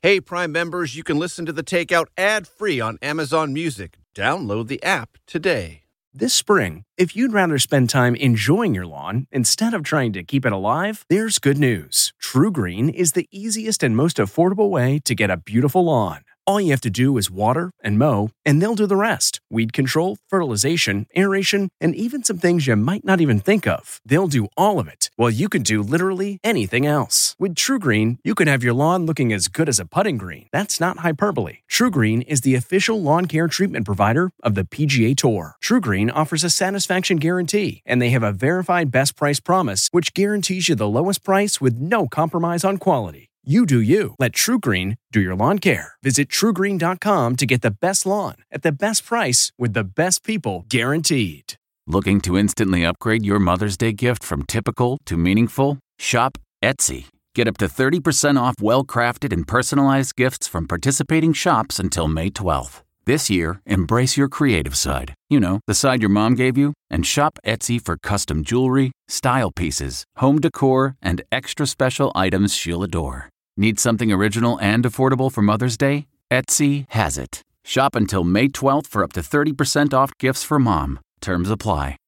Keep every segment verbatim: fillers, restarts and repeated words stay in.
Hey, Prime members, you can listen to The Takeout ad-free on Amazon Music. Download the app today. This spring, if you'd rather spend time enjoying your lawn instead of trying to keep it alive, there's good news. True Green is the easiest and most affordable way to get a beautiful lawn. All you have to do is water and mow, and they'll do the rest. Weed control, fertilization, aeration, and even some things you might not even think of. They'll do all of it, while you can do literally anything else. With True Green, you can have your lawn looking as good as a putting green. That's not hyperbole. True Green is the official lawn care treatment provider of the P G A Tour. True Green offers a satisfaction guarantee, and they have a verified best price promise, which guarantees you the lowest price with no compromise on quality. You do you. Let True Green do your lawn care. Visit true green dot com to get the best lawn at the best price with the best people guaranteed. Looking to instantly upgrade your Mother's Day gift from typical to meaningful? Shop Etsy. Get up to thirty percent off well-crafted and personalized gifts from participating shops until May twelfth. This year, embrace your creative side. You know, the side your mom gave you. And shop Etsy for custom jewelry, style pieces, home decor, and extra special items she'll adore. Need something original and affordable for Mother's Day? Etsy has it. Shop until May twelfth for up to thirty percent off gifts for mom. Terms apply.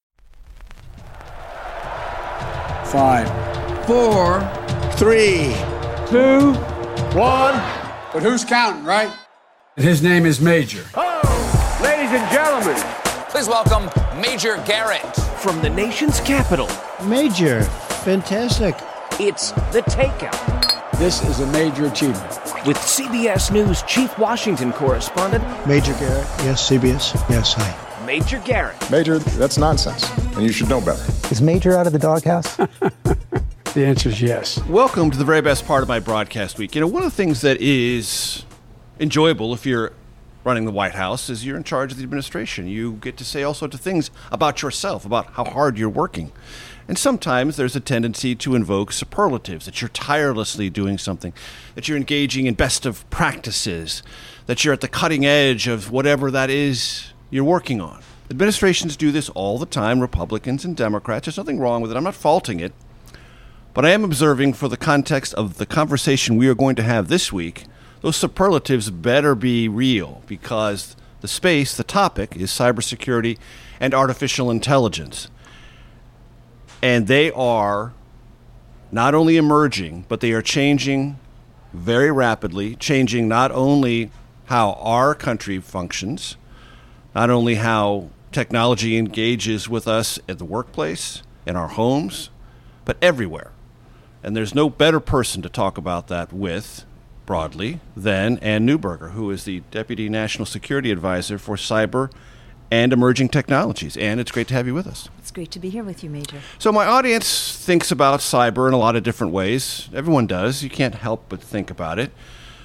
Five, Four, three, two, one. But who's counting, right? and his name is Major. Oh, ladies and gentlemen, please welcome Major Garrett. From the nation's capital. Major, fantastic. It's The Takeout. This is a major achievement. With C B S News Chief Washington Correspondent Major Garrett, yes, C B S, yes, hi. Major Garrett. Major, that's nonsense, and you should know better. Is Major out of the doghouse? The answer is yes. Welcome to the very best part of my broadcast week. You know, one of the things that is enjoyable if you're running the White House is you're in charge of the administration. You get to say all sorts of things about yourself, about how hard you're working. And sometimes there's a tendency to invoke superlatives, that you're tirelessly doing something, that you're engaging in best of practices, that you're at the cutting edge of whatever that is you're working on. Administrations do this all the time, Republicans and Democrats. There's nothing wrong with it. I'm not faulting it. But I am observing, for the context of the conversation we are going to have this week, those superlatives better be real, because the space, the topic, is cybersecurity and artificial intelligence. And they are not only emerging, but they are changing very rapidly, changing not only how our country functions, not only how technology engages with us at the workplace, in our homes, but everywhere. And there's no better person to talk about that with, broadly, than Ann Neuberger, who is the Deputy National Security Advisor for Cyber and Emerging Technologies. Ann, it's great to have you with us. It's great to be here with you, Major. So my audience thinks about cyber in a lot of different ways. Everyone does. You can't help but think about it.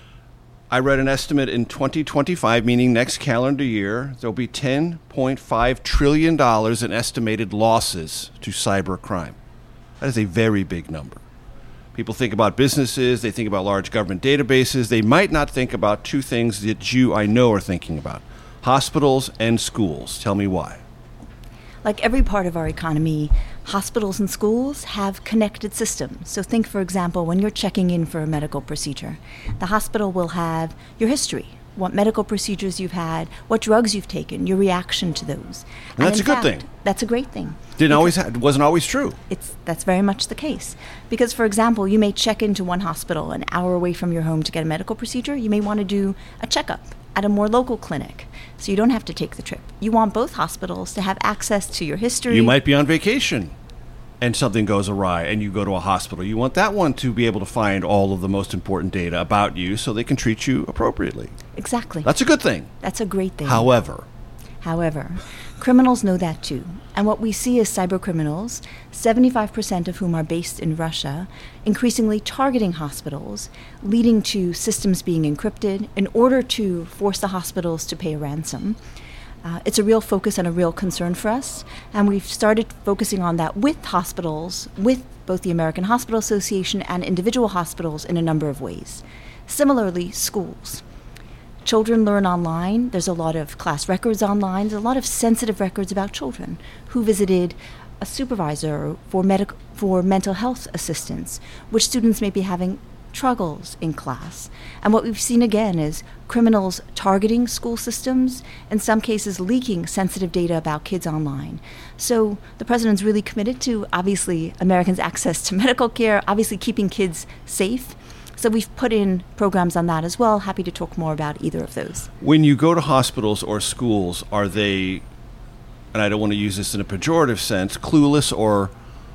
I read an estimate in twenty twenty-five, meaning next calendar year, there'll be ten point five trillion dollars in estimated losses to cyber crime. That is a very big number. People think about businesses, they think about large government databases. They might not think about two things that you, I know, are thinking about. Hospitals and schools. Tell me why. Like every part of our economy, hospitals and schools have connected systems. So think, for example, when you're checking in for a medical procedure, the hospital will have your history, what medical procedures you've had, what drugs you've taken, your reaction to those. And that's and a good fact, thing. That's a great thing. Didn't always ha- wasn't always true. It's that's very much the case. Because, for example, you may check into one hospital an hour away from your home to get a medical procedure. You may want to do a checkup at a more local clinic, so you don't have to take the trip. You want both hospitals to have access to your history. You might be on vacation and something goes awry and you go to a hospital. You want that one to be able to find all of the most important data about you so they can treat you appropriately. Exactly. That's a good thing. That's a great thing. However, However, criminals know that too. And what we see is cyber criminals, seventy-five percent of whom are based in Russia, increasingly targeting hospitals, leading to systems being encrypted in order to force the hospitals to pay a ransom. Uh, it's a real focus and a real concern for us, and we've started focusing on that with hospitals, with both the American Hospital Association and individual hospitals in a number of ways. Similarly, schools. Children learn online. There's a lot of class records online. There's a lot of sensitive records about children. Who visited a supervisor for medical for mental health assistance, which students may be having struggles in class. And what we've seen again is criminals targeting school systems, in some cases leaking sensitive data about kids online. So the president's really committed to, obviously, Americans' access to medical care, obviously keeping kids safe. So we've put in programs on that as well. Happy to talk more about either of those. When you go to hospitals or schools, are they, and I don't want to use this in a pejorative sense, clueless or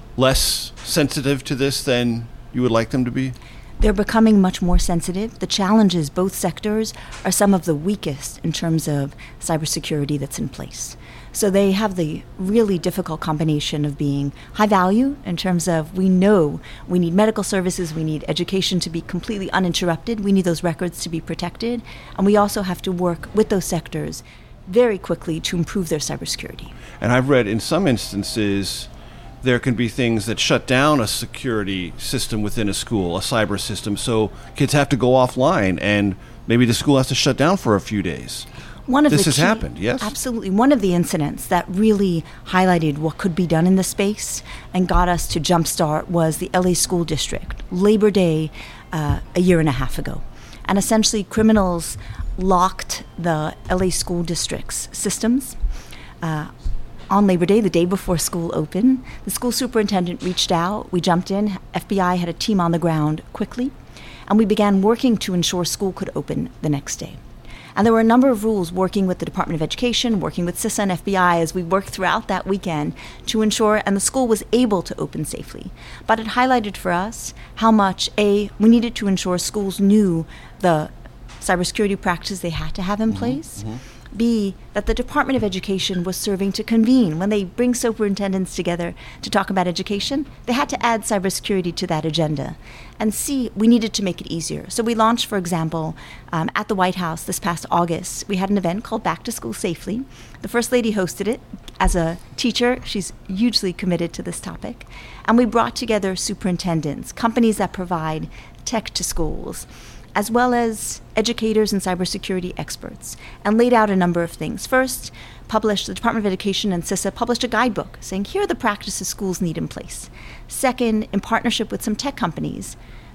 less sensitive to this than you would like them to be? They're becoming much more sensitive. The challenges, both sectors, are some of the weakest in terms of cybersecurity that's in place. So they have the really difficult combination of being high value in terms of we know we need medical services, we need education to be completely uninterrupted, we need those records to be protected, and we also have to work with those sectors very quickly to improve their cybersecurity. And I've read in some instances there can be things that shut down a security system within a school, a cyber system, so kids have to go offline and maybe the school has to shut down for a few days. One of this the has key, happened, yes? Absolutely. One of the incidents that really highlighted what could be done in the space and got us to jumpstart was the L A School District, Labor Day uh, a year and a half ago. And essentially criminals locked the L A School District's systems uh, on Labor Day, the day before school opened. The school superintendent reached out. We jumped in. F B I had a team on the ground quickly. And we began working to ensure school could open the next day. And there were a number of rules working with the Department of Education, working with CISA and F B I as we worked throughout that weekend to ensure, and the school was able to open safely. But it highlighted for us how much, A, we needed to ensure schools knew the cybersecurity practices they had to have in mm-hmm, place. Mm-hmm. B, that the Department of Education was serving to convene. When they bring superintendents together to talk about education, they had to add cybersecurity to that agenda. And C, we needed to make it easier. So we launched, for example, um, at the White House this past August, we had an event called Back to School Safely. The First Lady hosted it. As a teacher, she's hugely committed to this topic. And we brought together superintendents, companies that provide tech to schools, as well as educators and cybersecurity experts, and laid out a number of things. First, published, the Department of Education and CISA published a guidebook saying, here are the practices schools need in place. Second, in partnership with some tech companies,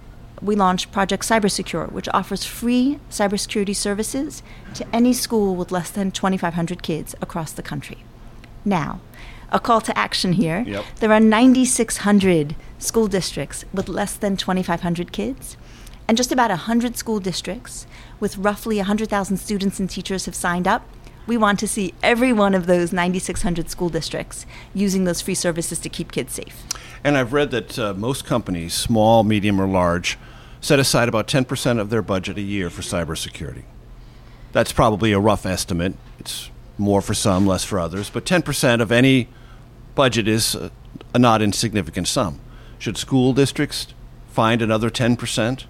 we launched Project Cybersecure, which offers free cybersecurity services to any school with less than twenty-five hundred kids across the country. Now, a call to action here. Yep. There are nine thousand six hundred school districts with less than twenty-five hundred kids. And just about one hundred school districts with roughly one hundred thousand students and teachers have signed up. We want to see every one of those nine thousand six hundred school districts using those free services to keep kids safe. And I've read that uh, most companies, small, medium, or large, set aside about ten percent of their budget a year for cybersecurity. That's probably a rough estimate. It's more for some, less for others. But ten percent of any budget is a, a not insignificant sum. Should school districts find another ten percent?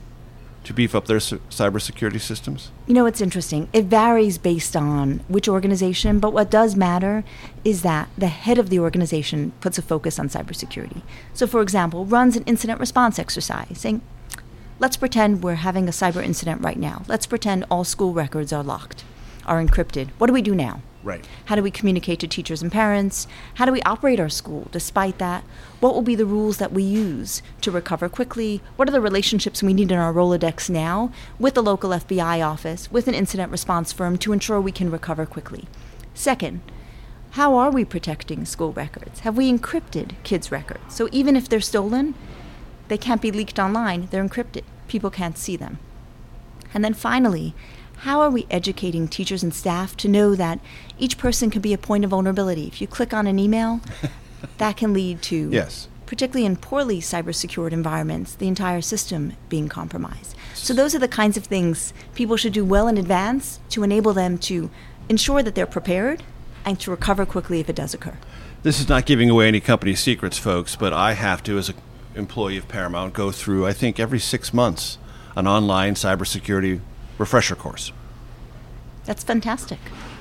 To beef up their c- cybersecurity systems? You know, it's interesting. It varies based on which organization, but what does matter is that the head of the organization puts a focus on cybersecurity. So, for example, runs an incident response exercise saying, let's pretend we're having a cyber incident right now. Let's pretend all school records are locked, are encrypted. What do we do now? Right. How do we communicate to teachers and parents? How do we operate our school despite that? What will be the rules that we use to recover quickly? What are the relationships we need in our Rolodex now with the local F B I office, with an incident response firm to ensure we can recover quickly? Second, how are we protecting school records? Have we encrypted kids' records? So even if they're stolen, they can't be leaked online. They're encrypted. People can't see them. And then finally, how are we educating teachers and staff to know that each person can be a point of vulnerability? If you click on an email, that can lead to, yes, particularly in poorly cyber-secured environments, the entire system being compromised. So those are the kinds of things people should do well in advance to enable them to ensure that they're prepared and to recover quickly if it does occur. This is not giving away any company secrets, folks, but I have to, as an employee of Paramount, go through, I think, every six months, an online cybersecurity refresher course. That's fantastic.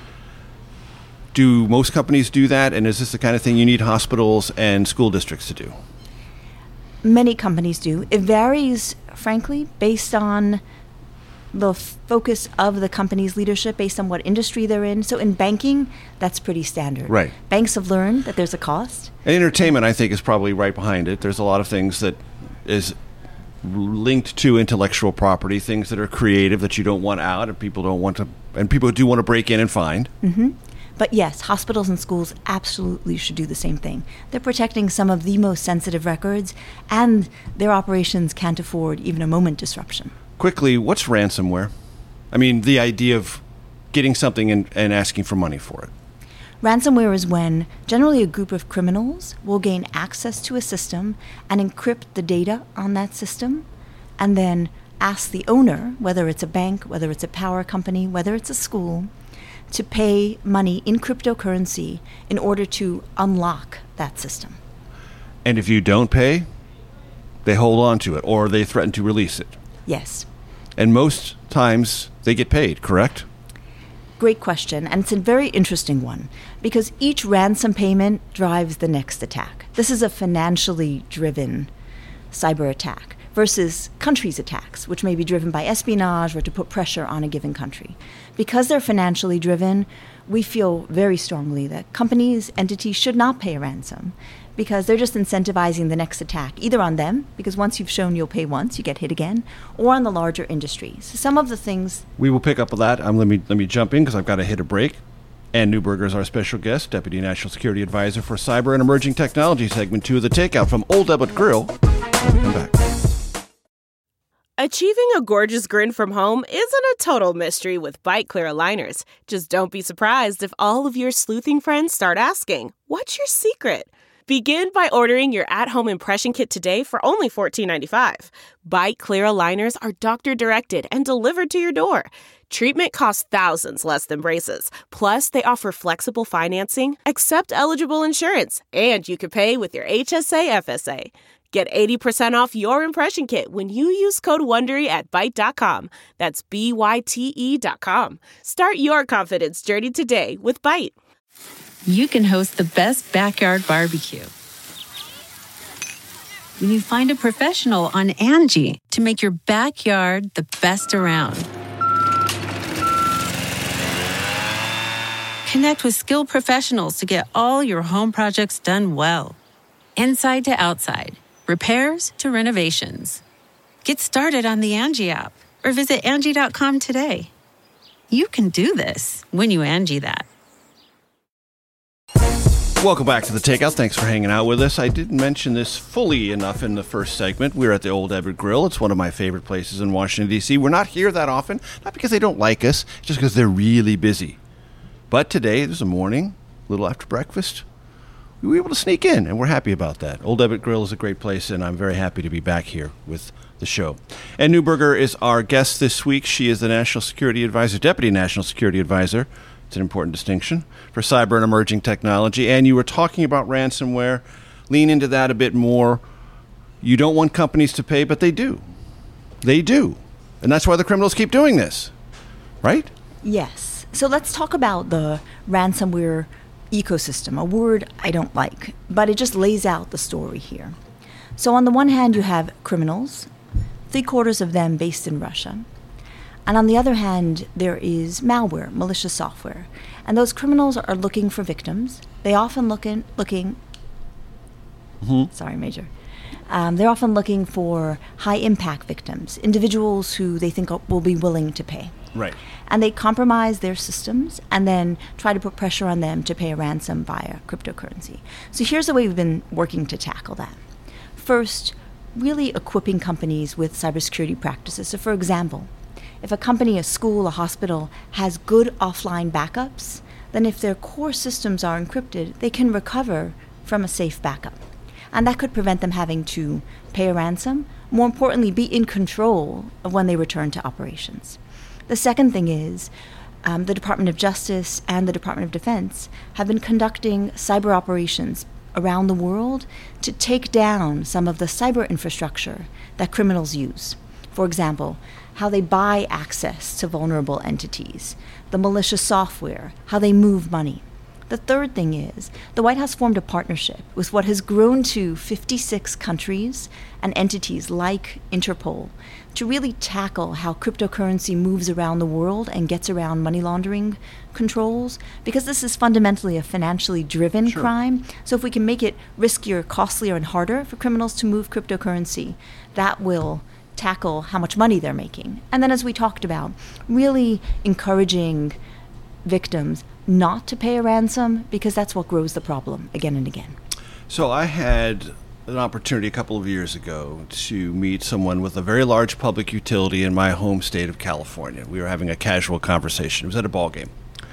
Do most companies do that? And is this the kind of thing you need hospitals and school districts to do? Many companies do. It varies, frankly, based on the focus of the company's leadership, based on what industry they're in. So in banking, that's pretty standard. Right. Banks have learned that there's a cost. And entertainment, I think, is probably right behind it. There's a lot of things that is linked to intellectual property, things that are creative that you don't want out, and people don't want to, and people do want to break in and find. Mm-hmm. But yes, hospitals and schools absolutely should do the same thing. They're protecting some of the most sensitive records, and their operations can't afford even a moment disruption. Quickly, what's ransomware? I mean, the idea of getting something and, and asking for money for it. Ransomware is when generally a group of criminals will gain access to a system and encrypt the data on that system, and then ask the owner, whether it's a bank, whether it's a power company, whether it's a school, to pay money in cryptocurrency in order to unlock that system. And if you don't pay, they hold on to it, or they threaten to release it. Yes. And most times they get paid, correct? Great question, and it's a very interesting one, because each ransom payment drives the next attack. This is a financially driven cyber attack versus countries' attacks, which may be driven by espionage or to put pressure on a given country. Because they're financially driven, we feel very strongly that companies, entities should not pay a ransom, because they're just incentivizing the next attack, either on them, because once you've shown you'll pay once, you get hit again, or on the larger industry. So some of the things... We will pick up with that. Um, let me let me jump in, because I've got to hit a break. Ann Neuberger is our special guest, Deputy National Security Advisor for Cyber and Emerging Technology, segment two of The Takeout from Old Ebbitt Grill. Come back. Achieving a gorgeous grin from home isn't a total mystery with Byte Clear aligners. Just don't be surprised if all of your sleuthing friends start asking, "What's your secret?" Begin by ordering your at-home impression kit today for only fourteen ninety-five. Byte Clear aligners are doctor-directed and delivered to your door. Treatment costs thousands less than braces. Plus, they offer flexible financing, accept eligible insurance, and you can pay with your H S A F S A. Get eighty percent off your impression kit when you use code WONDERY at byte dot com. That's B Y T E dot com. Start your confidence journey today with Byte. You can host the best backyard barbecue when you find a professional on Angie to make your backyard the best around. Connect with skilled professionals to get all your home projects done well. Inside to outside, repairs to renovations. Get started on the Angie app or visit Angie dot com today. You can do this when you Angie that. Welcome back to The Takeout. Thanks for hanging out with us. I didn't mention this fully enough in the first segment. We're at the Old Ebbitt Grill. It's one of my favorite places in Washington, D C. We're not here that often, not because they don't like us, just because they're really busy. But today, there's a morning, a little after breakfast, we were able to sneak in, and we're happy about that. Old Ebbitt Grill is a great place, and I'm very happy to be back here with the show. Ann Neuberger is our guest this week. She is the National Security Advisor, Deputy National Security Advisor. It's an important distinction for cyber and emerging technology. And you were talking about ransomware. Lean into that a bit more. You don't want companies to pay, but they do. They do. And that's why the criminals keep doing this, right? Yes. So let's talk about the ransomware ecosystem, a word I don't like, but it just lays out the story here. So on the one hand, you have criminals, three quarters of them based in Russia. And on the other hand, there is malware, malicious software. And those criminals are looking for victims. They often look in, looking... Mm-hmm. Sorry, Major. Um, they're often looking for high-impact victims, individuals who they think will be willing to pay. Right. And they compromise their systems and then try to put pressure on them to pay a ransom via cryptocurrency. So here's the way we've been working to tackle that. First, really equipping companies with cybersecurity practices. So for example, if a company, a school, a hospital has good offline backups, then if their core systems are encrypted, they can recover from a safe backup. And that could prevent them having to pay a ransom, more importantly, be in control of when they return to operations. The second thing is um, the Department of Justice and the Department of Defense have been conducting cyber operations around the world to take down some of the cyber infrastructure that criminals use. For example, how they buy access to vulnerable entities, the malicious software, how they move money. The third thing is the White House formed a partnership with what has grown to fifty-six countries and entities like Interpol to really tackle how cryptocurrency moves around the world and gets around money laundering controls, because this is fundamentally a financially driven Sure. crime. So if we can make it riskier, costlier, and harder for criminals to move cryptocurrency, that will tackle how much money they're making. And then, as we talked about, really encouraging victims not to pay a ransom, because that's what grows the problem again and again. So I had an opportunity a couple of years ago to meet someone with a very large public utility in my home state of California. We were having a casual conversation. It was at a ball game.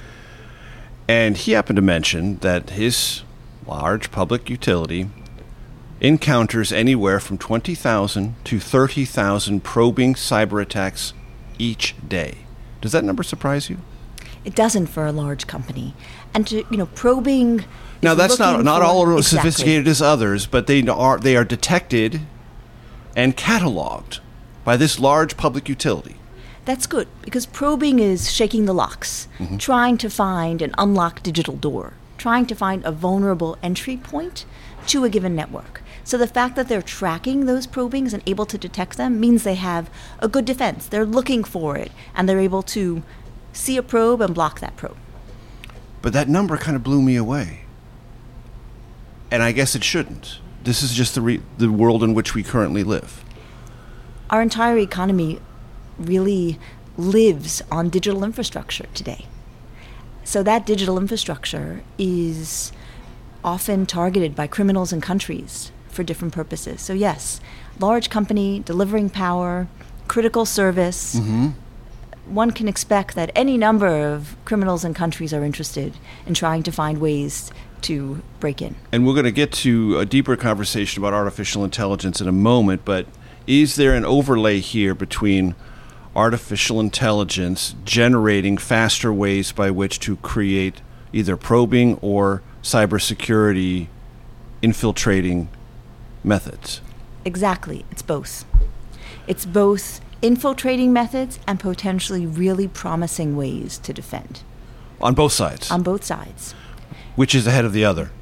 And he happened to mention that his large public utility encounters anywhere from twenty thousand to thirty thousand probing cyber attacks each day. Does that number surprise you? It doesn't for a large company. And to, you know, probing... Now, that's not not for, all as exactly. sophisticated as others, but they are they are detected and cataloged by this large public utility. That's good, because probing is shaking the locks, mm-hmm. trying to find an unlocked digital door, trying to find a vulnerable entry point to a given network. So the fact that they're tracking those probings and able to detect them means they have a good defense. They're looking for it, and they're able to see a probe and block that probe. But that number kind of blew me away. And I guess it shouldn't. This is just the re- the world in which we currently live. Our entire economy really lives on digital infrastructure today. So that digital infrastructure is often targeted by criminals and countries for different purposes. So yes, large company, delivering power, critical service. Mm-hmm. One can expect that any number of criminals and countries are interested in trying to find ways to break in. And we're going to get to a deeper conversation about artificial intelligence in a moment, but is there an overlay here between artificial intelligence generating faster ways by which to create either probing or cybersecurity infiltrating methods? Exactly. It's both. It's both infiltrating methods and potentially really promising ways to defend. On both sides? On both sides. Which is ahead of the other?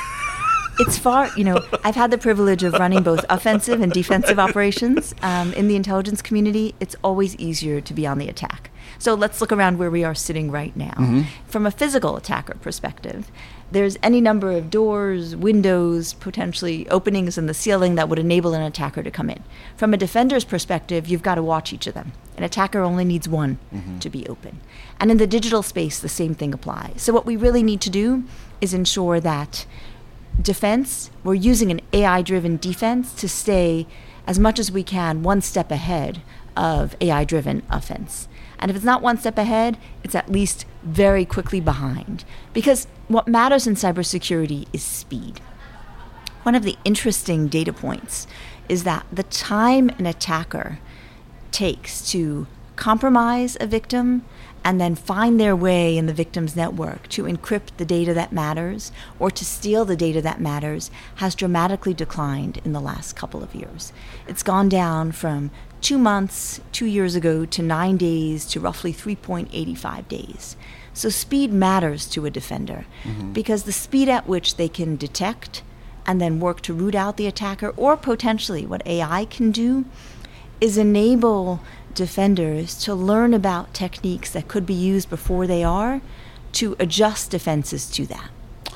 It's far, you know, I've had the privilege of running both offensive and defensive operations. Um, in the intelligence community, it's always easier to be on the attack. So let's look around where we are sitting right now. Mm-hmm. From a physical attacker perspective, there's any number of doors, windows, potentially openings in the ceiling that would enable an attacker to come in. From a defender's perspective, you've got to watch each of them. An attacker only needs one mm-hmm. to be open. And in the digital space, the same thing applies. So what we really need to do is ensure that defense, we're using an A I-driven defense to stay as much as we can one step ahead of A I-driven offense. And if it's not one step ahead, it's at least very quickly behind. Because what matters in cybersecurity is speed. One of the interesting data points is that the time an attacker takes to compromise a victim and then find their way in the victim's network to encrypt the data that matters or to steal the data that matters has dramatically declined in the last couple of years. It's gone down from two months, two years ago, to nine days to roughly three point eight five days. So speed matters to a defender mm-hmm. because the speed at which they can detect and then work to root out the attacker, or potentially what A I can do, is enable defenders to learn about techniques that could be used before they are to adjust defenses to that.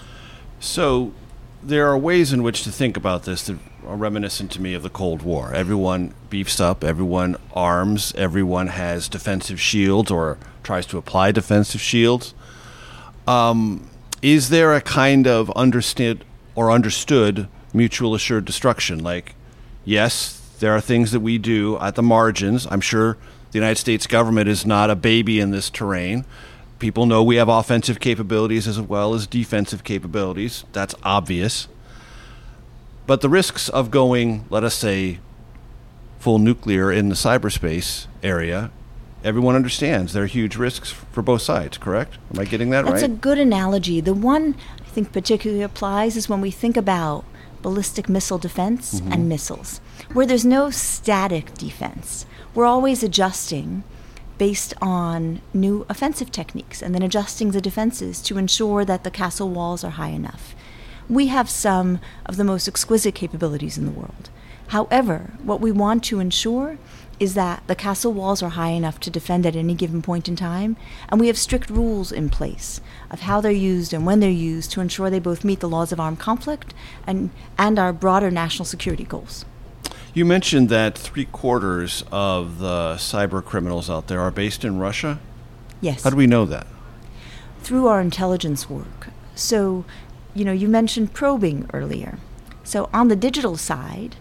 So there are ways in which to think about this that are reminiscent to me of the Cold War. Everyone beefs up, everyone arms, everyone has defensive shields or tries to apply defensive shields. Um, is there a kind of understood or understood mutual assured destruction? Like, yes, there are things that we do at the margins. I'm sure the United States government is not a baby in this terrain. People know we have offensive capabilities as well as defensive capabilities. That's obvious. But the risks of going, let us say, full nuclear in the cyberspace area, everyone understands there are huge risks for both sides, correct? Am I getting that right? That's a good analogy. The one I think particularly applies is when we think about ballistic missile defense mm-hmm. and missiles, where there's no static defense. We're always adjusting based on new offensive techniques and then adjusting the defenses to ensure that the castle walls are high enough. We have some of the most exquisite capabilities in the world. However, what we want to ensure is that the castle walls are high enough to defend at any given point in time, and we have strict rules in place of how they're used and when they're used to ensure they both meet the laws of armed conflict and, and our broader national security goals. You mentioned that three quarters of the cyber criminals out there are based in Russia? Yes. How do we know that? Through our intelligence work. So, you know, you mentioned probing earlier. So on the digital side,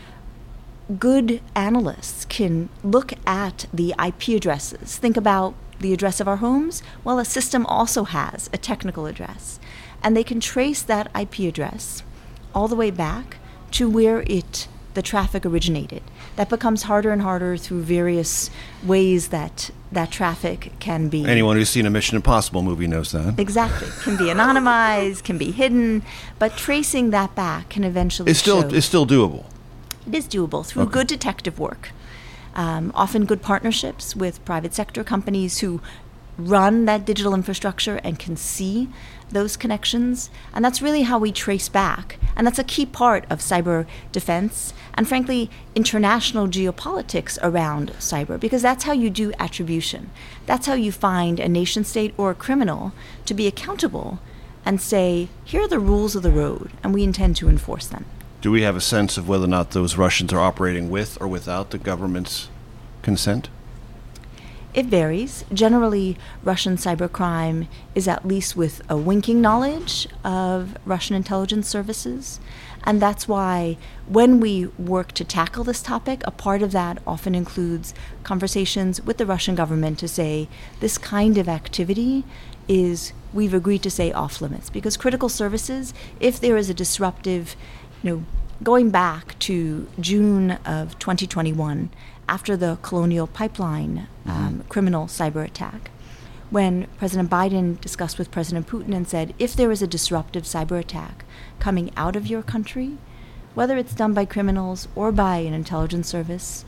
good analysts can look at the I P addresses. Think about the address of our homes. Well, a system also has a technical address. And they can trace that I P address all the way back to where it the traffic originated. That becomes harder and harder through various ways that that traffic can be. Anyone who's seen a Mission Impossible movie knows that. Exactly. Can be anonymized, can be hidden, but tracing that back can eventually It's still show. it's still doable. It is doable through Okay. good detective work. Um, often good partnerships with private sector companies who run that digital infrastructure and can see those connections. And that's really how we trace back. And that's a key part of cyber defense and, frankly, international geopolitics around cyber, because that's how you do attribution. That's how you find a nation state or a criminal to be accountable and say, here are the rules of the road, and we intend to enforce them. Do we have a sense of whether or not those Russians are operating with or without the government's consent? It varies. Generally, Russian cybercrime is at least with a winking knowledge of Russian intelligence services. And that's why when we work to tackle this topic, a part of that often includes conversations with the Russian government to say this kind of activity is, we've agreed to say, off limits. Because critical services, if there is a disruptive, you know, going back to June of twenty twenty-one, after the Colonial Pipeline um, mm-hmm. criminal cyber attack, when President Biden discussed with President Putin and said, if there is a disruptive cyber attack coming out of your country, whether it's done by criminals or by an intelligence service,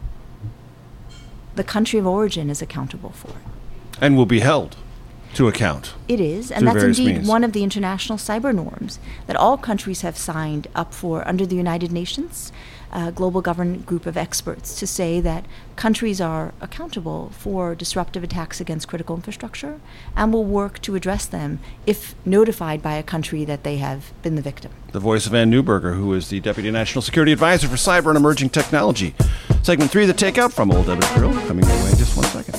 the country of origin is accountable for it. And will be held to account. It is, and through that's various indeed means. one of the international cyber norms that all countries have signed up for under the United Nations uh, Global Governance Group of Experts, to say that countries are accountable for disruptive attacks against critical infrastructure and will work to address them if notified by a country that they have been the victim. The voice of Ann Neuberger, who is the Deputy National Security Advisor for Cyber and Emerging Technology. Segment three, The Takeout from Old Ebbitt Grill, coming your way in just one second.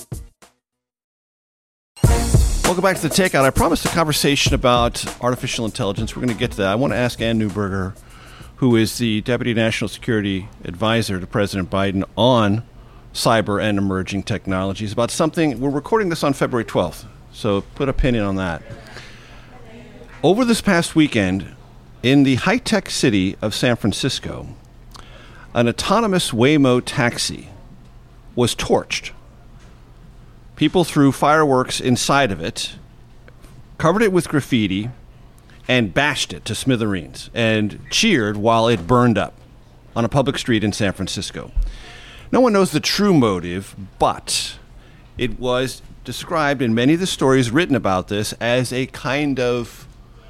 Welcome back to The Takeout. I promised a conversation about artificial intelligence. We're going to get to that. I want to ask Ann Neuberger, who is the Deputy National Security Advisor to President Biden on cyber and emerging technologies, about something. We're recording this on February twelfth, so put a pin in on that. Over this past weekend, in the high-tech city of San Francisco, an autonomous Waymo taxi was torched. People threw fireworks inside of it, covered it with graffiti, and bashed it to smithereens, and cheered while it burned up on a public street in San Francisco. No one knows the true motive, but it was described in many of the stories written about this as a kind of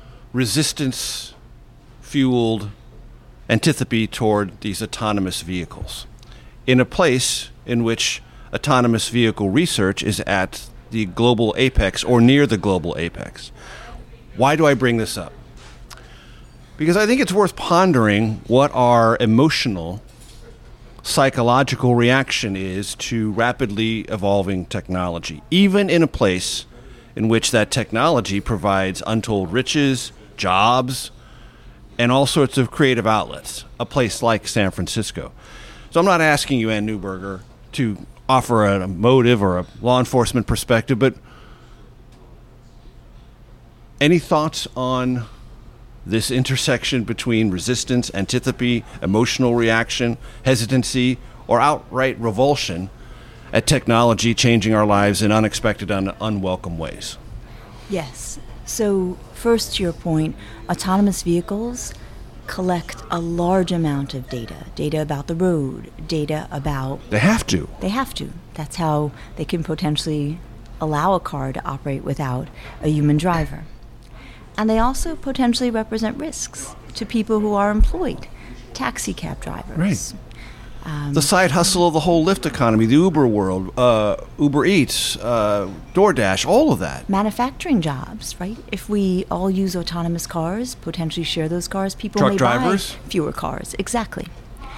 resistance-fueled antipathy toward these autonomous vehicles in a place in which autonomous vehicle research is at the global apex or near the global apex. Why do I bring this up? Because I think it's worth pondering what our emotional, psychological reaction is to rapidly evolving technology, even in a place in which that technology provides untold riches, jobs, and all sorts of creative outlets, a place like San Francisco. So I'm not asking you, Ann Neuberger, to offer a motive or a law enforcement perspective, but any thoughts on this intersection between resistance, antipathy, emotional reaction, hesitancy, or outright revulsion at technology changing our lives in unexpected and unwelcome ways? Yes. So first, to your point, autonomous vehicles collect a large amount of data, data about the road, data about... They have to. They have to. That's how they can potentially allow a car to operate without a human driver. And they also potentially represent risks to people who are employed, taxi cab drivers. Right. Um, the side hustle of the whole Lyft economy, the Uber world, uh, Uber Eats, uh, DoorDash, all of that. Manufacturing jobs, right? If we all use autonomous cars, potentially share those cars, people Truck may drivers? buy fewer cars. Exactly.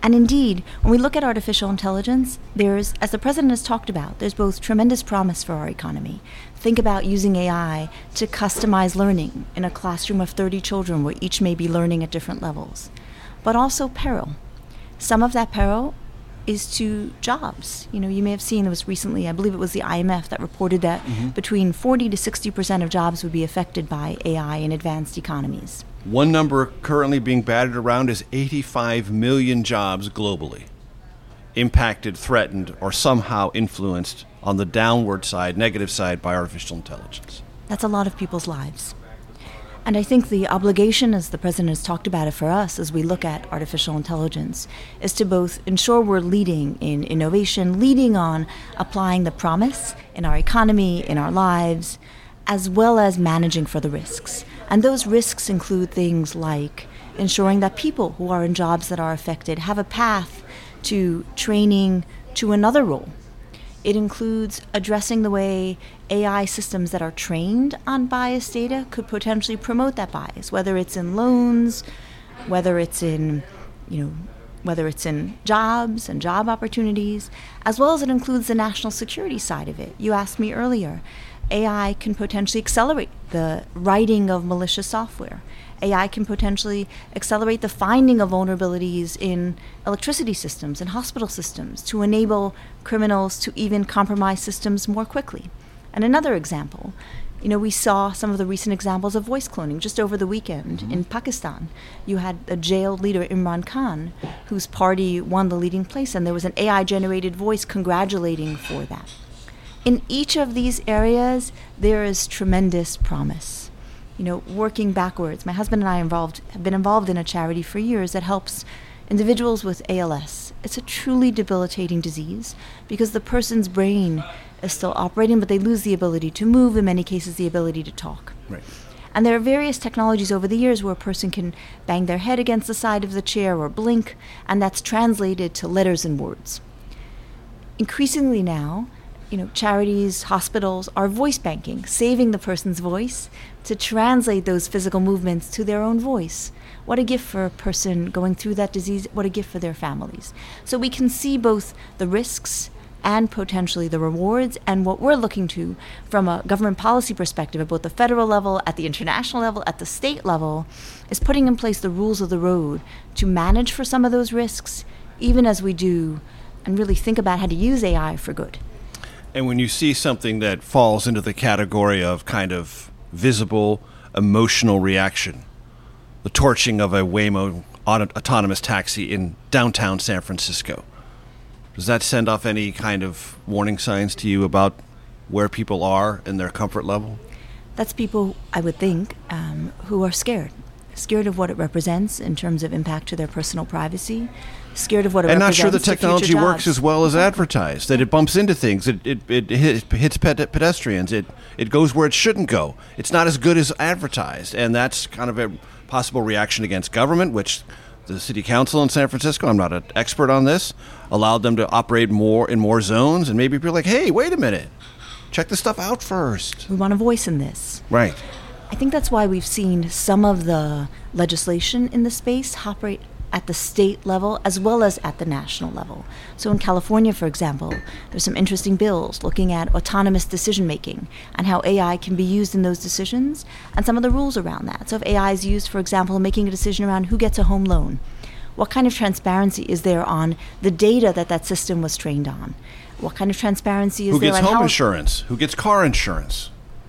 And indeed, when we look at artificial intelligence, there's, as the president has talked about, there's both tremendous promise for our economy. Think about using A I to customize learning in a classroom of thirty children where each may be learning at different levels. But also peril. Some of that peril is to jobs. You know, you may have seen, it was recently, I believe it was the I M F that reported that mm-hmm. between forty to sixty percent of jobs would be affected by A I in advanced economies. One number currently being batted around is eighty-five million jobs globally impacted, threatened, or somehow influenced on the downward side, negative side, by artificial intelligence. That's a lot of people's lives. And I think the obligation, as the president has talked about it for us as we look at artificial intelligence, is to both ensure we're leading in innovation, leading on applying the promise in our economy, in our lives, as well as managing for the risks. And those risks include things like ensuring that people who are in jobs that are affected have a path to training to another role. It includes addressing the way A I systems that are trained on biased data could potentially promote that bias, whether it's in loans, whether it's in, you know, whether it's in jobs and job opportunities, as well as it includes the national security side of it. You asked me earlier, A I can potentially accelerate the writing of malicious software. A I can potentially accelerate the finding of vulnerabilities in electricity systems and hospital systems to enable criminals to even compromise systems more quickly. And another example, you know, we saw some of the recent examples of voice cloning just over the weekend mm-hmm. in Pakistan. You had a jailed leader, Imran Khan, whose party won the leading place, and there was an A I-generated voice congratulating for that. In each of these areas, there is tremendous promise. You know, working backwards, my husband and I involved, have been involved in a charity for years that helps individuals with A L S. It's a truly debilitating disease because the person's brain is still operating, but they lose the ability to move, in many cases the ability to talk. Right. And there are various technologies over the years where a person can bang their head against the side of the chair or blink, and that's translated to letters and words. Increasingly now, you know, charities, hospitals are voice banking, saving the person's voice to translate those physical movements to their own voice. What a gift for a person going through that disease, what a gift for their families. So we can see both the risks and potentially the rewards, and what we're looking to from a government policy perspective at both the federal level, at the international level, at the state level, is putting in place the rules of the road to manage for some of those risks, even as we do, and really think about how to use A I for good. And when you see something that falls into the category of kind of visible, emotional reaction, the torching of a Waymo auto- autonomous taxi in downtown San Francisco, does that send off any kind of warning signs to you about where people are in their comfort level? That's people, I would think, um, who are scared. Scared of what it represents in terms of impact to their personal privacy, scared of what it and represents. And not sure the technology works as well as advertised, that it bumps into things, it it, it hits pedestrians, it, it goes where it shouldn't go. It's not as good as advertised, and that's kind of a possible reaction against government, which the city council in San Francisco, I'm not an expert on this, allowed them to operate more in more zones, and maybe people are like, hey, wait a minute, check this stuff out first. We want a voice in this. Right. I think that's why we've seen some of the legislation in the space operate at the state level as well as at the national level. So in California, for example, there's some interesting bills looking at autonomous decision-making and how A I can be used in those decisions and some of the rules around that. So if A I is used, for example, in making a decision around who gets a home loan, what kind of transparency is there on the data that that system was trained on? What kind of transparency is who there gets on home how insurance? Who gets car insurance?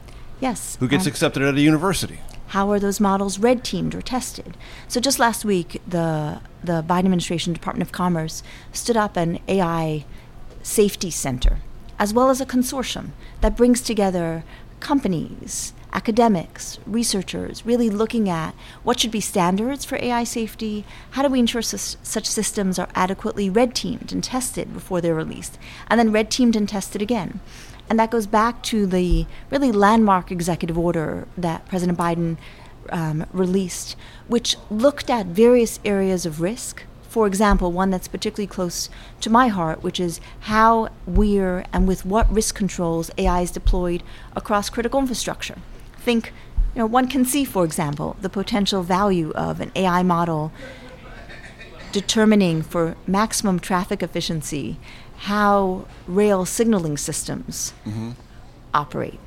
Yes. Who gets um, accepted at a university? How are those models red teamed or tested? So just last week, the the Biden administration, Department of Commerce, stood up an A I safety center, as well as a consortium that brings together companies, academics, researchers, really looking at what should be standards for A I safety, how do we ensure su- such systems are adequately red teamed and tested before they're released, and then red teamed and tested again. And that goes back to the really landmark executive order that President Biden um, released, which looked at various areas of risk. For example, one that's particularly close to my heart, which is how we're and with what risk controls A I is deployed across critical infrastructure. Think, you know, one can see, for example, the potential value of an A I model determining for maximum traffic efficiency how rail signaling systems mm-hmm. operate.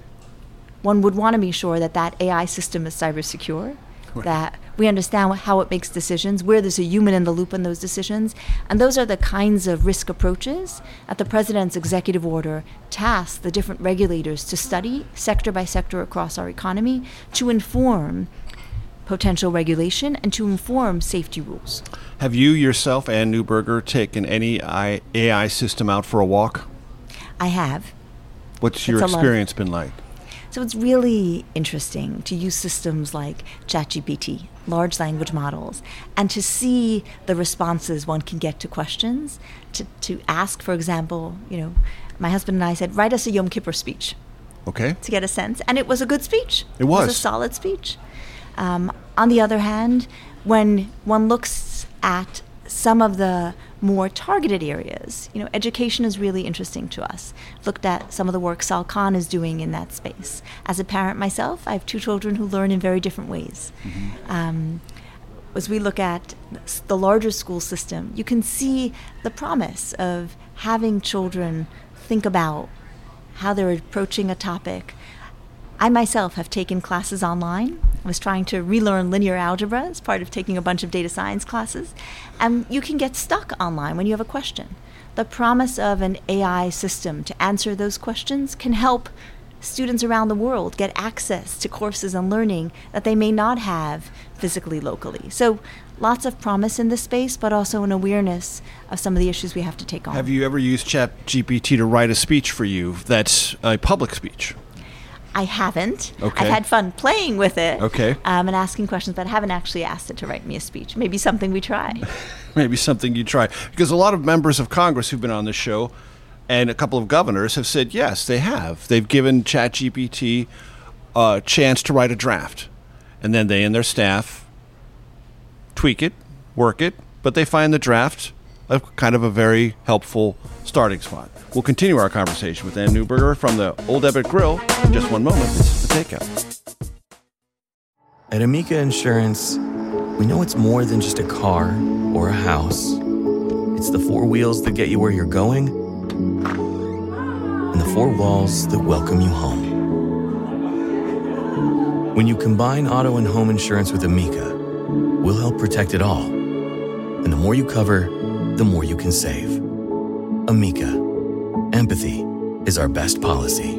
One would want to be sure that that A I system is cyber secure, right. that we understand how it makes decisions, where there's a human in the loop in those decisions. And those are the kinds of risk approaches that the president's executive order tasks the different regulators to study sector by sector across our economy to inform potential regulation and to inform safety rules. Have you yourself, Ann Neuberger, taken any A I system out for a walk? I have. What's your experience been like? So it's really interesting to use systems like ChatGPT, large language models, and to see the responses one can get to questions, to, to ask, for example, you know, my husband and I said, write us a Yom Kippur speech. Okay. To get a sense. And it was a good speech. It was. It was a solid speech. Um, on the other hand, when one looks at some of the more targeted areas, you know, education is really interesting to us. Looked at some of the work Sal Khan is doing in that space. As a parent myself, I have two children who learn in very different ways. Mm-hmm. Um, as we look at the larger school system, you can see the promise of having children think about how they're approaching a topic. I myself have taken classes online. I was trying to relearn linear algebra as part of taking a bunch of data science classes. And you can get stuck online when you have a question. The promise of an A I system to answer those questions can help students around the world get access to courses and learning that they may not have physically locally. So lots of promise in this space, but also an awareness of some of the issues we have to take on. Have you ever used ChatGPT to write a speech for you that's a public speech? I haven't. Okay. I've had fun playing with it okay. um, and asking questions, but I haven't actually asked it to write me a speech. Maybe something we try. Maybe something you try. Because a lot of members of Congress who've been on this show and a couple of governors have said, yes, they have. They've given ChatGPT a chance to write a draft. And then they and their staff tweak it, work it, but they find the draft a kind of a very helpful starting spot. We'll continue our conversation with Ann Neuberger from the Old Ebbitt Grill in just one moment. This is The Takeout. At Amica Insurance, we know it's more than just a car or a house. It's the four wheels that get you where you're going and the four walls that welcome you home. When you combine auto and home insurance with Amica, we'll help protect it all. And the more you cover, the more you can save. Amica. Empathy is our best policy.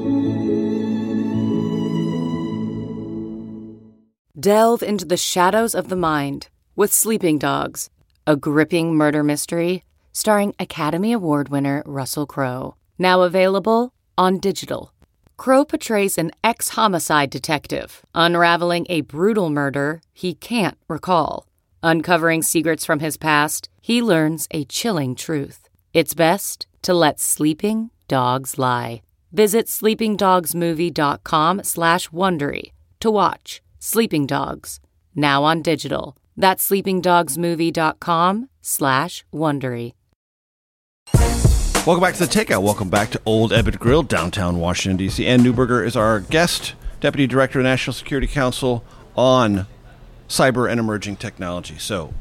Delve into the shadows of the mind with Sleeping Dogs, a gripping murder mystery starring Academy Award winner Russell Crowe. Now available on digital. Crowe portrays an ex-homicide detective unraveling a brutal murder he can't recall. Uncovering secrets from his past, he learns a chilling truth. It's best to let sleeping dogs lie. Visit sleepingdogsmovie.com slash Wondery to watch Sleeping Dogs, now on digital. That's sleepingdogsmovie.com slash Wondery. Welcome back to The Takeout. Welcome back to Old Ebbitt Grill, downtown Washington, D C. Ann Neuberger is our guest, Deputy Director of National Security Council on cyber and emerging technology. So,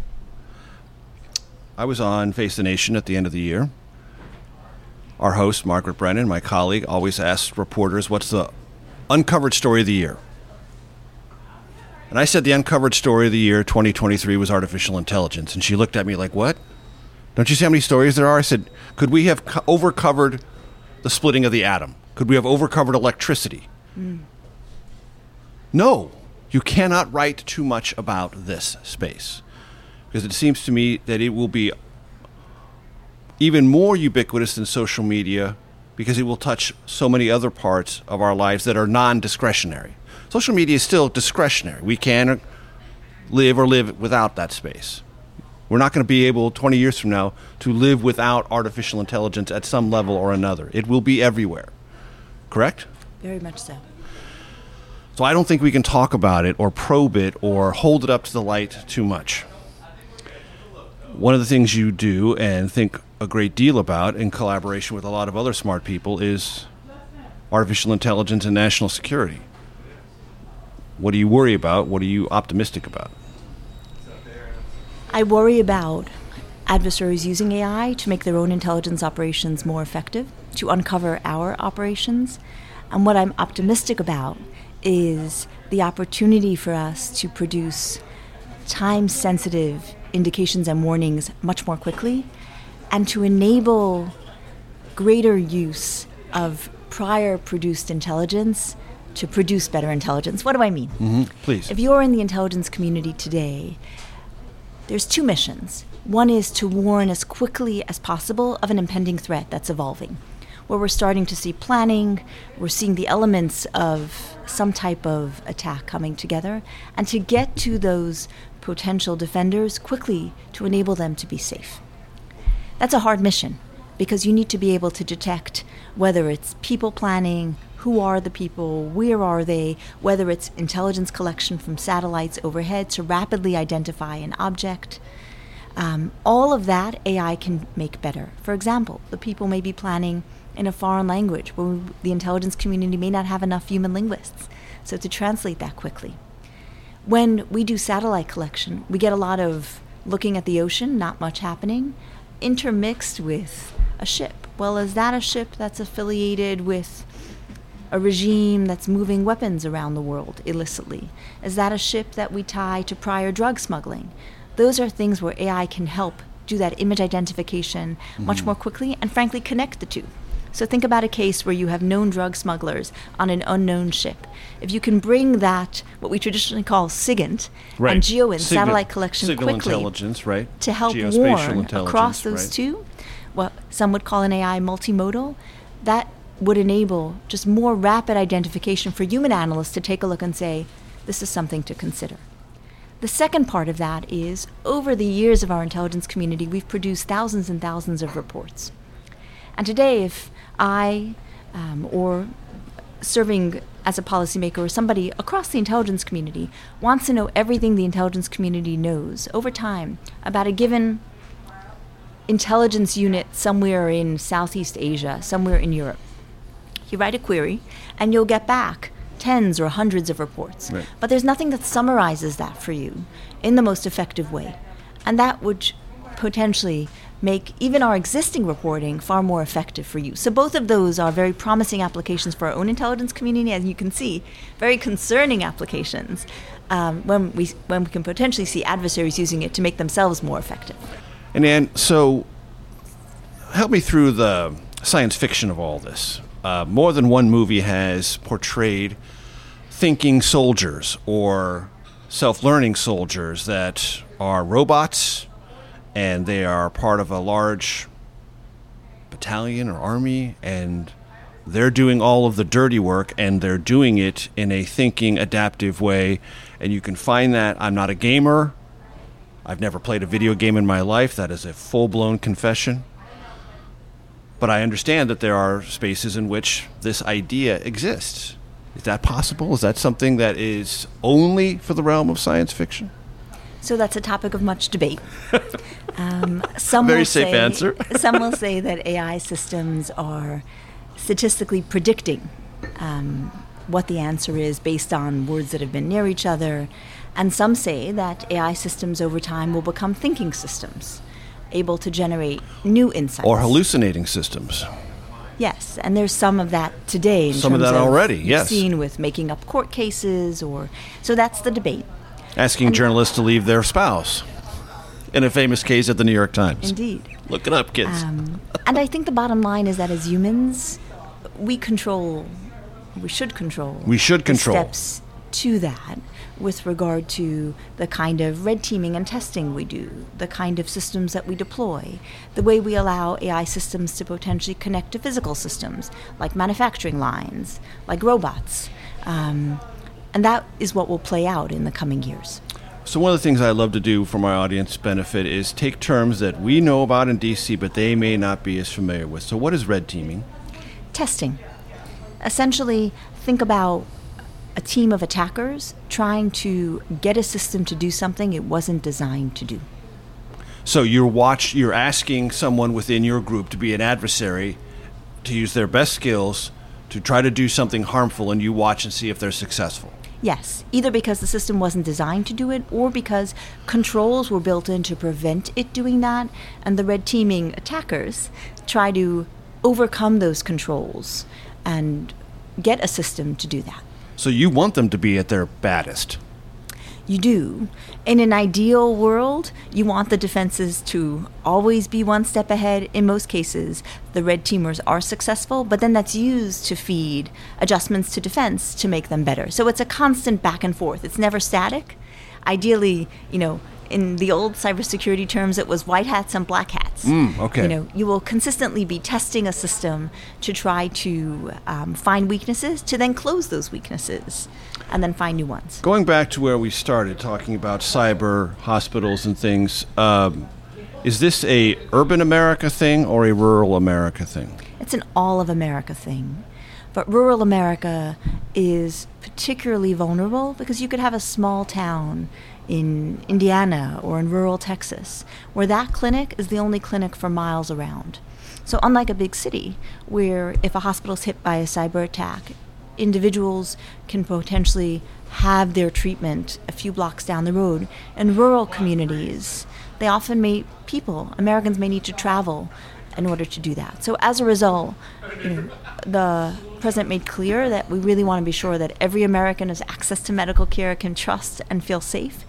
I was on Face the Nation at the end of the year. Our host, Margaret Brennan, my colleague, always asks reporters, what's the uncovered story of the year? And I said the uncovered story of the year, twenty twenty-three, was artificial intelligence. And she looked at me like, what? Don't you see how many stories there are? I said, could we have co- overcovered the splitting of the atom? Could we have overcovered electricity? Mm. No, you cannot write too much about this space. Because it seems to me that it will be even more ubiquitous than social media because it will touch so many other parts of our lives that are non-discretionary. Social media is still discretionary. We can live or live without that space. We're not going to be able, twenty years from now, to live without artificial intelligence at some level or another. It will be everywhere. Correct? Very much so. So I don't think we can talk about it or probe it or hold it up to the light too much. One of the things you do and think a great deal about in collaboration with a lot of other smart people is artificial intelligence and national security. What do you worry about? What are you optimistic about? I worry about adversaries using A I to make their own intelligence operations more effective, to uncover our operations. And what I'm optimistic about is the opportunity for us to produce time-sensitive indications and warnings much more quickly, and to enable greater use of prior produced intelligence to produce better intelligence. What do I mean? Mm-hmm. Please. If you're in the intelligence community today, there's two missions. One is to warn as quickly as possible of an impending threat that's evolving, where we're starting to see planning, we're seeing the elements of some type of attack coming together, and to get to those potential defenders quickly to enable them to be safe. That's a hard mission, because you need to be able to detect whether it's people planning, who are the people, where are they, whether it's intelligence collection from satellites overhead to rapidly identify an object. Um, all of that A I can make better. For example, the people may be planning in a foreign language where the intelligence community may not have enough human linguists, so to translate that quickly. When we do satellite collection, we get a lot of looking at the ocean, not much happening, intermixed with a ship. Well, is that a ship that's affiliated with a regime that's moving weapons around the world illicitly? Is that a ship that we tie to prior drug smuggling? Those are things where A I can help do that image identification mm-hmm. much more quickly and frankly connect the two. So think about a case where you have known drug smugglers on an unknown ship. If you can bring that, what we traditionally call SIGINT, right. and GEOINT, Signal, satellite collection signal quickly intelligence, right. to help warn across those right. two, what some would call an A I multimodal, that would enable just more rapid identification for human analysts to take a look and say, this is something to consider. The second part of that is, over the years of our intelligence community, we've produced thousands and thousands of reports. And today, if I, um, or serving as a policymaker or somebody across the intelligence community, wants to know everything the intelligence community knows over time about a given intelligence unit somewhere in Southeast Asia, somewhere in Europe, you write a query, and you'll get back tens or hundreds of reports. Right. But there's nothing that summarizes that for you in the most effective way. And that would potentially make even our existing reporting far more effective for you. So both of those are very promising applications for our own intelligence community, as you can see, very concerning applications um, when we when we can potentially see adversaries using it to make themselves more effective. And Anne, so help me through the science fiction of all this. Uh, more than one movie has portrayed thinking soldiers or self-learning soldiers that are robots, and they are part of a large battalion or army, and they're doing all of the dirty work, and they're doing it in a thinking, adaptive way. And you can find that. I'm not a gamer. I've never played a video game in my life. That is a full-blown confession. But I understand that there are spaces in which this idea exists. Is that possible? Is that something that is only for the realm of science fiction? So that's a topic of much debate. Um, some Very will safe say, answer. Some will say that A I systems are statistically predicting um, what the answer is based on words that have been near each other. And some say that A I systems over time will become thinking systems, able to generate new insights. Or hallucinating systems. Yes, and there's some of that today. In some terms of that of already, you've yes. seen with making up court cases, or so that's the debate. Asking and journalists to leave their spouse in a famous case at the New York Times. Indeed. Look it up, kids. Um, and I think the bottom line is that as humans, we control, we should control. We should control. The steps to that with regard to the kind of red teaming and testing we do, the kind of systems that we deploy, the way we allow A I systems to potentially connect to physical systems, like manufacturing lines, like robots. Um, and that is what will play out in the coming years. So one of the things I love to do for my audience benefit is take terms that we know about in D C, but they may not be as familiar with. So what is red teaming? Testing. Essentially, think about a team of attackers trying to get a system to do something it wasn't designed to do. So you're watch you're asking someone within your group to be an adversary, to use their best skills to try to do something harmful, and you watch and see if they're successful. Yes, either because the system wasn't designed to do it or because controls were built in to prevent it doing that, and the red teaming attackers try to overcome those controls and get a system to do that. So you want them to be at their baddest. You do. In an ideal world, you want the defenses to always be one step ahead. In most cases, the red teamers are successful, but then that's used to feed adjustments to defense to make them better. So it's a constant back and forth. It's never static. Ideally, you know, in the old cybersecurity terms, it was white hats and black hats. Mm, okay. You know, you will consistently be testing a system to try to um, find weaknesses, to then close those weaknesses, and then find new ones. Going back to where we started, talking about cyber hospitals and things, um, is this a urban America thing or a rural America thing? It's an all of America thing. But rural America is particularly vulnerable because you could have a small town in Indiana or in rural Texas where that clinic is the only clinic for miles around. So unlike a big city where if a hospital is hit by a cyber attack, individuals can potentially have their treatment a few blocks down the road. In rural communities, they often may, people, Americans may need to travel in order to do that. So as a result, you know, the president made clear that we really want to be sure that every American has access to medical care, can trust and feel safe.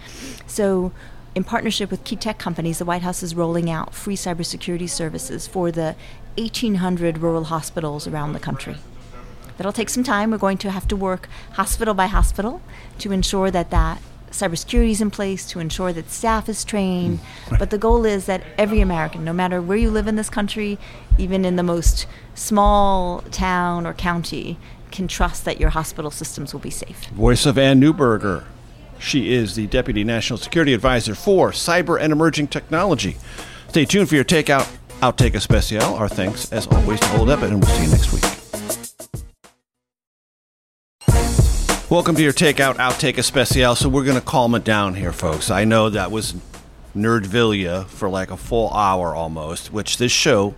So in partnership with key tech companies, the White House is rolling out free cybersecurity services for the eighteen hundred rural hospitals around the country. That'll take some time. We're going to have to work hospital by hospital to ensure that that cybersecurity is in place, to ensure that staff is trained. Right. But the goal is that every American, no matter where you live in this country, even in the most small town or county, can trust that your hospital systems will be safe. Voice of Ann Neuberger. She is the Deputy National Security Advisor for Cyber and Emerging Technology. Stay tuned for your Takeout Outtake Especial. Our thanks, as always, to Hold Up, and we'll see you next week. Welcome to your Takeout Outtake Especial. So we're going to calm it down here, folks. I know that was Nerdvilia for like a full hour almost, which this show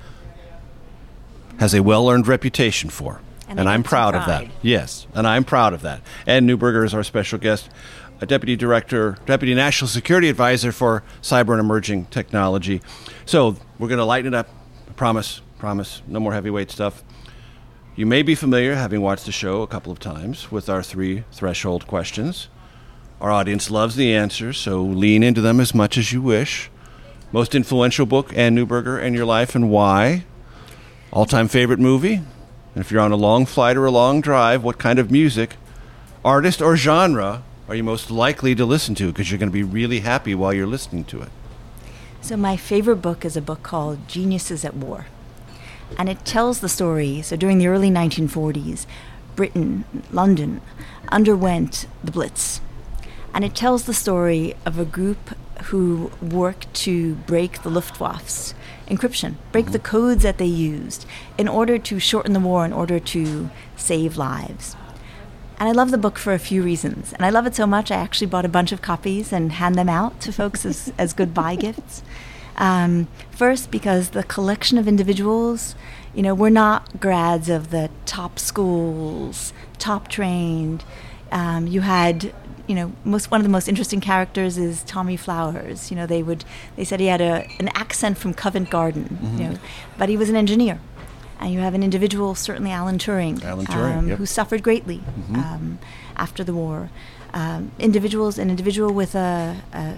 has a well-earned reputation for. And, and I'm proud of that. Yes, and I'm proud of that. Ann Neuberger is our special guest, a Deputy Director, Deputy National Security Advisor for Cyber and Emerging Technology. So we're going to lighten it up. I promise, promise, no more heavyweight stuff. You may be familiar, having watched the show a couple of times, with our three threshold questions. Our audience loves the answers, so lean into them as much as you wish. Most influential book, Ann Neuberger, and your life and why? All-time favorite movie? And if you're on a long flight or a long drive, what kind of music, artist, or genre are you most likely to listen to? Because you're going to be really happy while you're listening to it. So my favorite book is a book called Geniuses at War. And it tells the story. So during the early nineteen forties, Britain, London, underwent the Blitz. And it tells the story of a group who worked to break the Luftwaffe's encryption, break mm-hmm. the codes that they used in order to shorten the war, in order to save lives. And I love the book for a few reasons. And I love it so much, I actually bought a bunch of copies and hand them out to folks as, as goodbye gifts. Um, first, because the collection of individuals, you know, we're not grads of the top schools, top trained. Um, you had, you know, most one of the most interesting characters is Tommy Flowers. You know, they would they said he had a an accent from Covent Garden, mm-hmm. you know, but he was an engineer. And you have an individual, certainly Alan Turing, Alan Turing um, yep. who suffered greatly mm-hmm. um, after the war. Um, individuals, an individual with a, a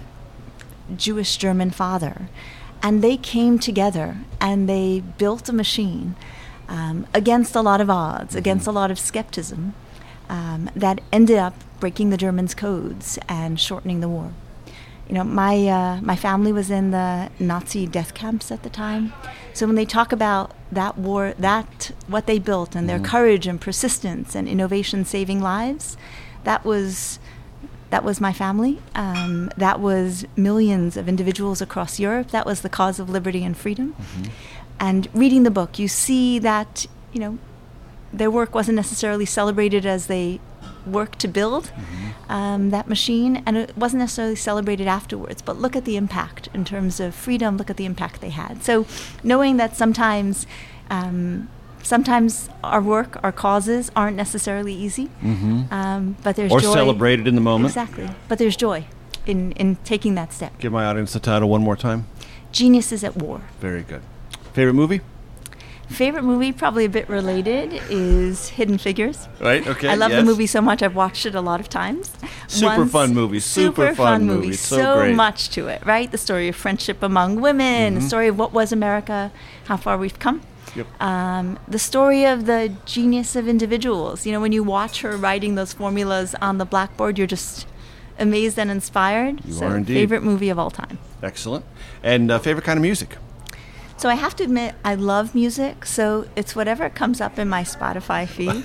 Jewish German father, and they came together and they built a machine um, against a lot of odds, mm-hmm. against a lot of skepticism, um, that ended up breaking the Germans' codes and shortening the war. You know, my uh, my family was in the Nazi death camps at the time, so when they talk about that war, that what they built and their mm-hmm. courage and persistence and innovation saving lives, that was. That was my family. Um, that was millions of individuals across Europe. That was the cause of liberty and freedom. Mm-hmm. And reading the book, you see that, you know, their work wasn't necessarily celebrated as they worked to build mm-hmm. um, that machine, and it wasn't necessarily celebrated afterwards. But look at the impact in terms of freedom. Look at the impact they had. So knowing that sometimes um, sometimes our work, our causes aren't necessarily easy, mm-hmm. um, but there's or joy. celebrated in the moment. Exactly, but there's joy in, in taking that step. Give my audience the title one more time. Geniuses at War. Very good. Favorite movie? Favorite movie, probably a bit related, is Hidden Figures. Right, okay, I love yes. the movie so much, I've watched it a lot of times. Super Once, fun movie, super, super fun, fun movie. movie. So, so great. much to it, right? The story of friendship among women, Mm-hmm. the story of what was America, how far we've come. Yep. Um, the story of the genius of individuals. You know, when you watch her writing those formulas on the blackboard, you're just amazed and inspired. You so are indeed. Favorite movie of all time. Excellent. And uh, favorite kind of music? So I have to admit, I love music, so it's whatever comes up in my Spotify feed.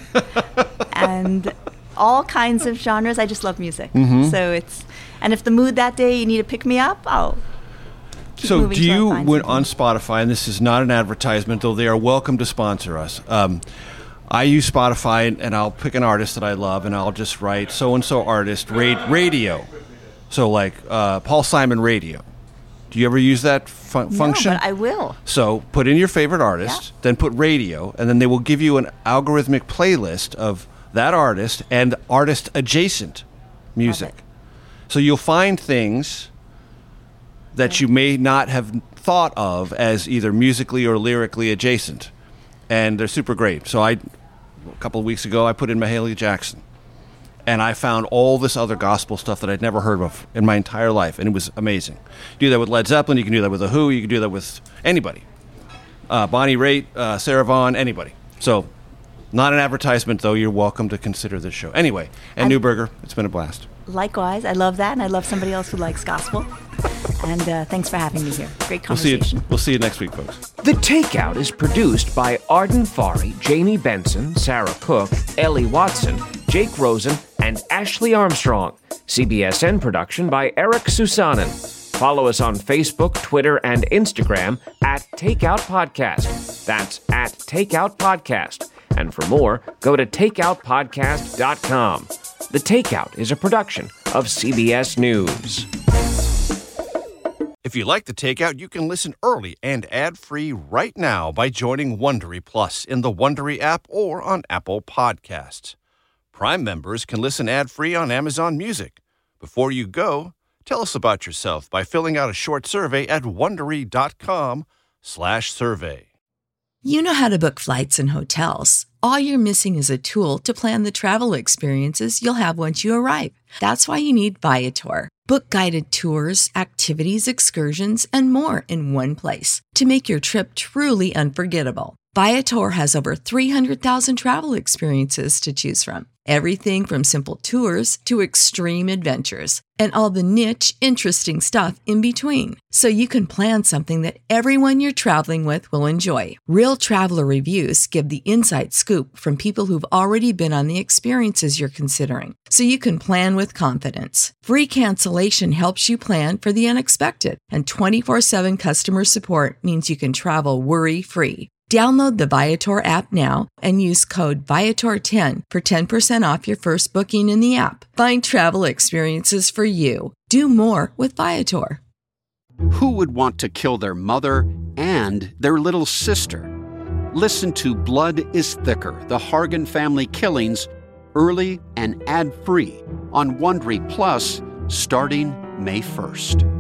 And all kinds of genres, I just love music. Mm-hmm. So it's, and if the mood that day, you need to pick me up, I'll keep So moving do till I you, find when something. on Spotify, and this is not an advertisement, though they are welcome to sponsor us, um, I use Spotify, and, and I'll pick an artist that I love, and I'll just write so-and-so artist, ra- radio. So like uh, Paul Simon Radio. Do you ever use that fun- function? No, but I will. So put in your favorite artist, Yeah. then put radio, and then they will give you an algorithmic playlist of that artist and artist adjacent music. So you'll find things that you may not have thought of as either musically or lyrically adjacent. And they're super great. So I, a couple of weeks ago, I put in Mahalia Jackson. And I found all this other gospel stuff that I'd never heard of in my entire life, and it was amazing. You do that with Led Zeppelin, you can do that with The Who, you can do that with anybody. Uh, Bonnie Raitt, uh, Sarah Vaughan, anybody. So, not an advertisement, though. You're welcome to consider this show. Anyway, and Newberger, it's been a blast. Likewise, I love that, and I love somebody else who likes gospel. And uh, thanks for having me here. Great We'll see, conversation. you, we'll see you next week, folks. The Takeout is produced by Arden Farhi, Jamie Benson, Sarah Cook, Ellie Watson, Jake Rosen, and Ashley Armstrong. C B S N production by Eric Susanen. Follow us on Facebook, Twitter, and Instagram at Takeout Podcast. That's at Takeout Podcast. And for more, go to takeout podcast dot com. The Takeout is a production of C B S News. If you like The Takeout, you can listen early and ad-free right now by joining Wondery Plus in the Wondery app or on Apple Podcasts. Prime members can listen ad-free on Amazon Music. Before you go, tell us about yourself by filling out a short survey at Wondery.com slash survey. You know how to book flights and hotels. All you're missing is a tool to plan the travel experiences you'll have once you arrive. That's why you need Viator. Book guided tours, activities, excursions, and more in one place to make your trip truly unforgettable. Viator has over three hundred thousand travel experiences to choose from. Everything from simple tours to extreme adventures and all the niche, interesting stuff in between. So you can plan something that everyone you're traveling with will enjoy. Real traveler reviews give the inside scoop from people who've already been on the experiences you're considering. So you can plan with confidence. Free cancellation helps you plan for the unexpected. And twenty-four seven customer support means you can travel worry-free. Download the Viator app now and use code Viator ten for ten percent off your first booking in the app. Find travel experiences for you. Do more with Viator. Who would want to kill their mother and their little sister? Listen to Blood is Thicker, the Hargan family killings, early and ad-free on Wondery Plus starting May first.